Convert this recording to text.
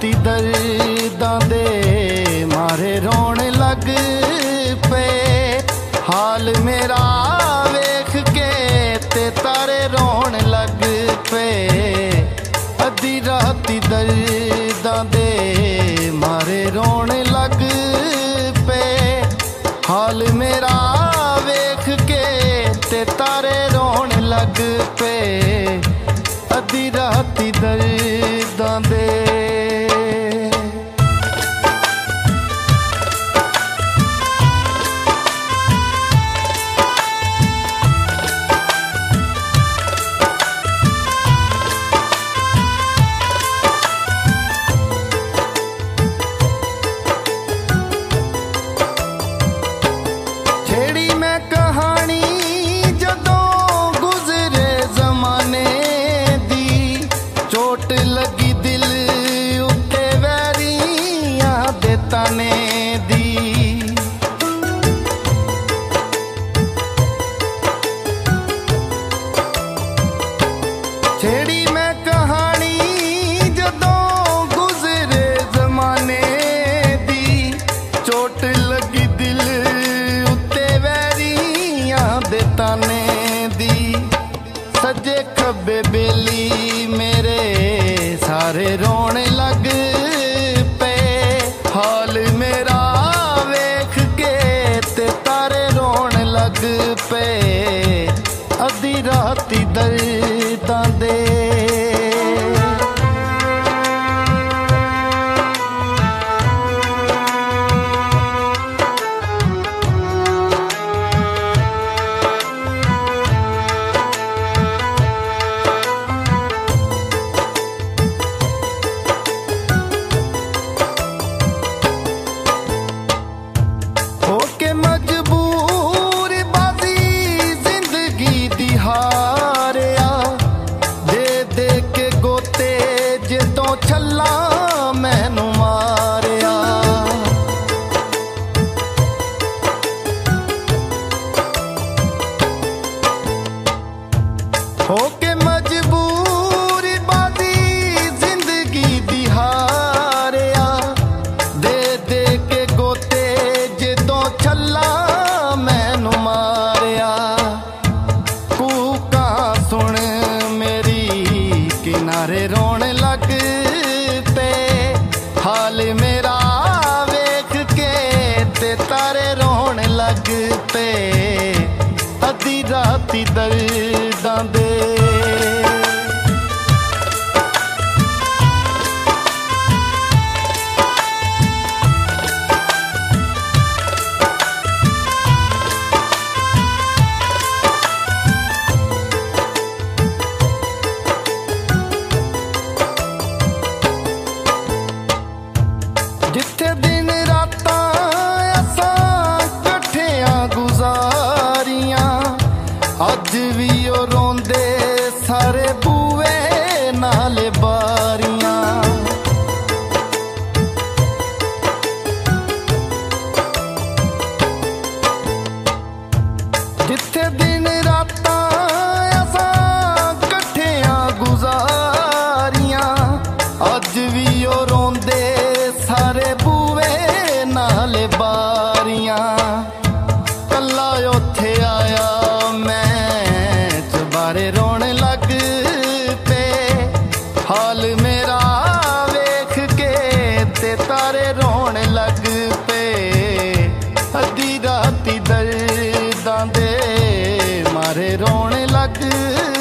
राती दर्दां दे मारे रोण लग पे। हाल मेरा वेख के ते तारे रोण लग पे। अद्धी राती दर्दां दे मारे रोण लग पे। हाल मेरा वेख के ते तारे रोण लग पे। अद्धी राती दर्दां दे। छेड़ी मैं कहानी जदों गुजरे जमाने दी। चोट लगी दिल उत्ते वैरियां दे ताने दी। छेड़ी मैं कहानी जदों गुजरे जमाने दी। चोट लगी दिल उत्ते वैरियां दे ताने दी। सज्जे खब्बे बेली मेरे सारे रोण लग पे। हाल मेरा वेख के ते तारे रोण लग पे। अद्धी राती दर्दां दे। होके मजबूर बाजी जिंदगी दी हारिया। दे दे के गोते जदों छल्ला मैनू मारिया। होके मजबूर बाजी जिंदगी दी हारिया। दे दे के गोते जदों छल्ला मैनू मारिया। कूका सुन मेरी किनारे रोण लग पे। हाल मेरा वेख के ते तारे रोण लग पे। अद्धी राती दर्दां दे। जिथे दिन रातां असां कट्ठियां गुजारियां। अज भी ओ रोंदे सारे बूए नाले बारियां। जिथे दिन रातां असां कट्ठियां गुजारियां। अज भी ओ रोंदे सारे बूए नाले बारियां। कल्ला उथे आया मैं चबारे रोण लग पे। हाल मेरा वेख के ते तारे रोण लग पे। अद्धी राती दर्दां दे मारे रोण लग